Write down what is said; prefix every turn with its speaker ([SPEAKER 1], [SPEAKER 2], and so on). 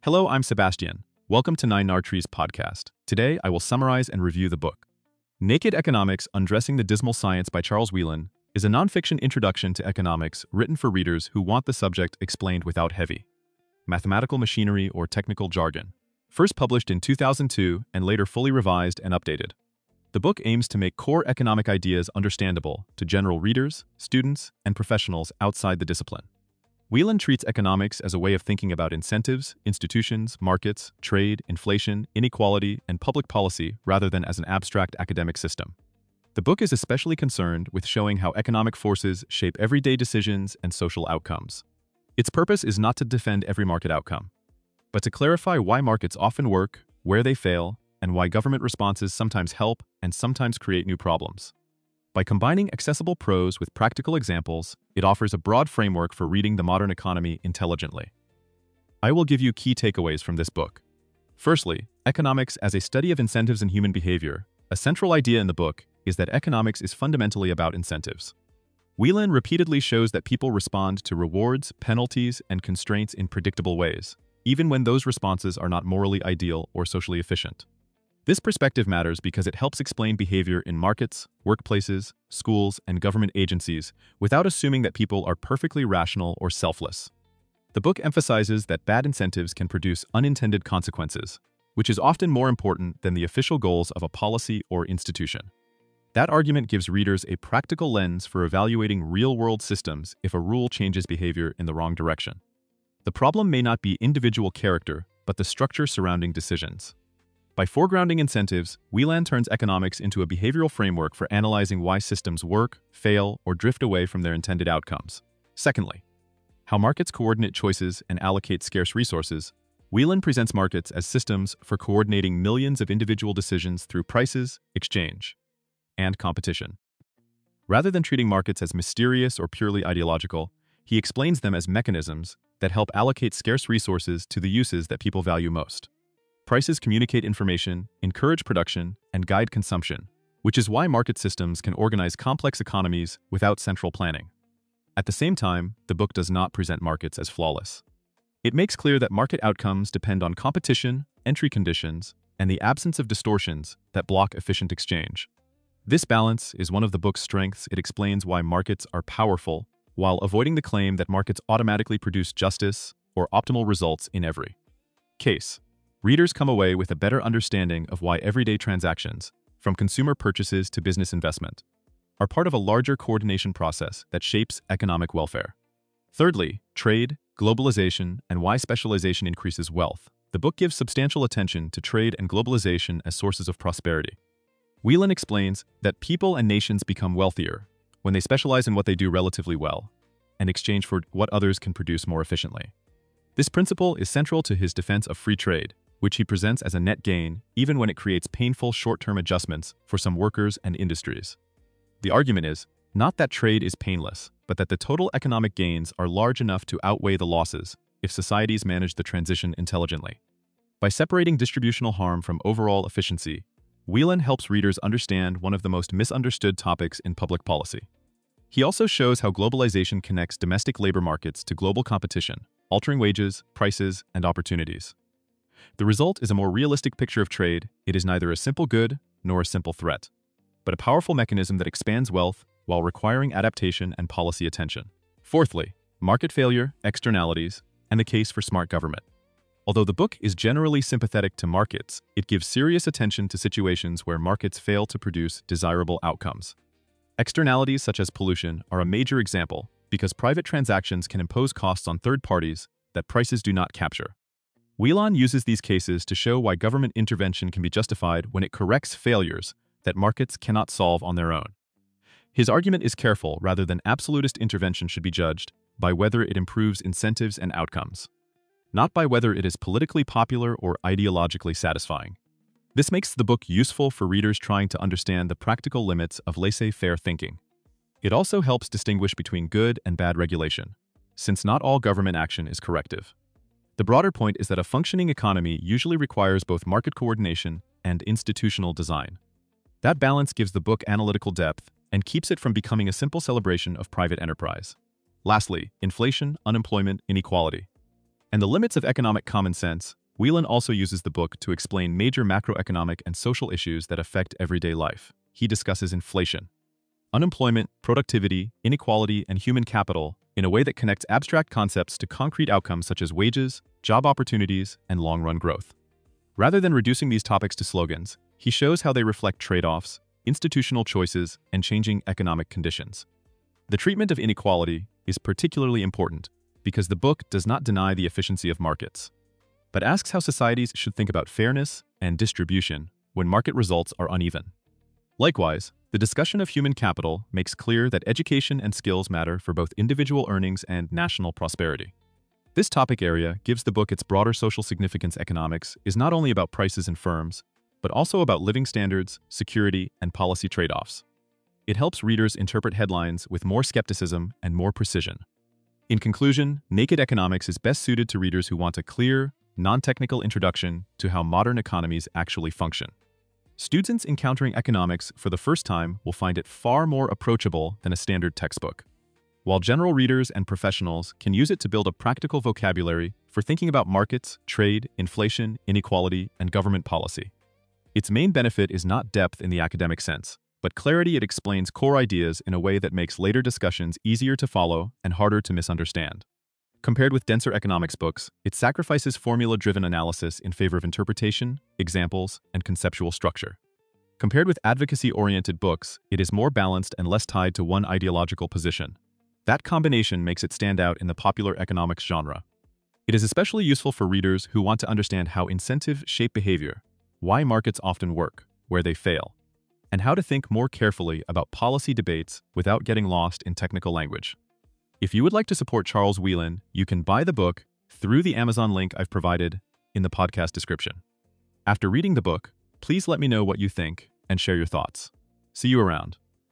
[SPEAKER 1] Hello, I'm Sebastian. Welcome to Nine Trees podcast. Today, I will summarize and review the book. Naked Economics: Undressing the Dismal Science by Charles Whelan is a nonfiction introduction to economics written for readers who want the subject explained without heavy mathematical machinery or technical jargon. First published in 2002 and later fully revised and updated. The book aims to make core economic ideas understandable to general readers, students, and professionals outside the discipline. Whelan treats economics as a way of thinking about incentives, institutions, markets, trade, inflation, inequality, and public policy rather than as an abstract academic system. The book is especially concerned with showing how economic forces shape everyday decisions and social outcomes. Its purpose is not to defend every market outcome, but to clarify why markets often work, where they fail, and why government responses sometimes help and sometimes create new problems. By combining accessible prose with practical examples, it offers a broad framework for reading the modern economy intelligently. I will give you key takeaways from this book. Firstly, economics as a study of incentives in human behavior. A central idea in the book is that economics is fundamentally about incentives. Whelan repeatedly shows that people respond to rewards, penalties, and constraints in predictable ways, even when those responses are not morally ideal or socially efficient. This perspective matters because it helps explain behavior in markets, workplaces, schools, and government agencies without assuming that people are perfectly rational or selfless. The book emphasizes that bad incentives can produce unintended consequences, which is often more important than the official goals of a policy or institution. That argument gives readers a practical lens for evaluating real-world systems if a rule changes behavior in the wrong direction. The problem may not be individual character, but the structure surrounding decisions. By foregrounding incentives, Whelan turns economics into a behavioral framework for analyzing why systems work, fail, or drift away from their intended outcomes. Secondly, how markets coordinate choices and allocate scarce resources. Whelan presents markets as systems for coordinating millions of individual decisions through prices, exchange, and competition. Rather than treating markets as mysterious or purely ideological, he explains them as mechanisms that help allocate scarce resources to the uses that people value most. Prices communicate information, encourage production, and guide consumption, which is why market systems can organize complex economies without central planning. At the same time, the book does not present markets as flawless. It makes clear that market outcomes depend on competition, entry conditions, and the absence of distortions that block efficient exchange. This balance is one of the book's strengths. It explains why markets are powerful while avoiding the claim that markets automatically produce justice or optimal results in every case. Readers come away with a better understanding of why everyday transactions, from consumer purchases to business investment, are part of a larger coordination process that shapes economic welfare. Thirdly, trade, globalization, and why specialization increases wealth. The book gives substantial attention to trade and globalization as sources of prosperity. Whelan explains that people and nations become wealthier when they specialize in what they do relatively well, in exchange for what others can produce more efficiently. This principle is central to his defense of free trade, which he presents as a net gain even when it creates painful short-term adjustments for some workers and industries. The argument is not that trade is painless, but that the total economic gains are large enough to outweigh the losses if societies manage the transition intelligently. By separating distributional harm from overall efficiency, Whelan helps readers understand one of the most misunderstood topics in public policy. He also shows how globalization connects domestic labor markets to global competition, altering wages, prices, and opportunities. The result is a more realistic picture of trade. It is neither a simple good nor a simple threat, but a powerful mechanism that expands wealth while requiring adaptation and policy attention. Fourthly, market failure, externalities, and the case for smart government. Although the book is generally sympathetic to markets, it gives serious attention to situations where markets fail to produce desirable outcomes. Externalities such as pollution are a major example because private transactions can impose costs on third parties that prices do not capture. Whelan uses these cases to show why government intervention can be justified when it corrects failures that markets cannot solve on their own. His argument is careful rather than absolutist. Intervention should be judged by whether it improves incentives and outcomes, not by whether it is politically popular or ideologically satisfying. This makes the book useful for readers trying to understand the practical limits of laissez-faire thinking. It also helps distinguish between good and bad regulation, since not all government action is corrective. The broader point is that a functioning economy usually requires both market coordination and institutional design. That balance gives the book analytical depth and keeps it from becoming a simple celebration of private enterprise. Lastly, inflation, unemployment, inequality. and the limits of economic common sense, Whelan also uses the book to explain major macroeconomic and social issues that affect everyday life. He discusses inflation, unemployment, productivity, inequality, and human capital in a way that connects abstract concepts to concrete outcomes such as wages, job opportunities, and long-run growth. Rather than reducing these topics to slogans, he shows how they reflect trade-offs, institutional choices, and changing economic conditions. The treatment of inequality is particularly important because the book does not deny the efficiency of markets, but asks how societies should think about fairness and distribution when market results are uneven. Likewise, the discussion of human capital makes clear that education and skills matter for both individual earnings and national prosperity. This topic area gives the book its broader social significance. Economics is not only about prices and firms, but also about living standards, security, and policy trade-offs. It helps readers interpret headlines with more skepticism and more precision. In conclusion, Naked Economics is best suited to readers who want a clear, non-technical introduction to how modern economies actually function. Students encountering economics for the first time will find it far more approachable than a standard textbook, while general readers and professionals can use it to build a practical vocabulary for thinking about markets, trade, inflation, inequality, and government policy. Its main benefit is not depth in the academic sense, but clarity. It explains core ideas in a way that makes later discussions easier to follow and harder to misunderstand. Compared with denser economics books, it sacrifices formula-driven analysis in favor of interpretation, examples, and conceptual structure. Compared with advocacy-oriented books, it is more balanced and less tied to one ideological position. That combination makes it stand out in the popular economics genre. It is especially useful for readers who want to understand how incentives shape behavior, why markets often work, where they fail, and how to think more carefully about policy debates without getting lost in technical language. If you would like to support Charles Whelan, you can buy the book through the Amazon link I've provided in the podcast description. After reading the book, please let me know what you think and share your thoughts. See you around.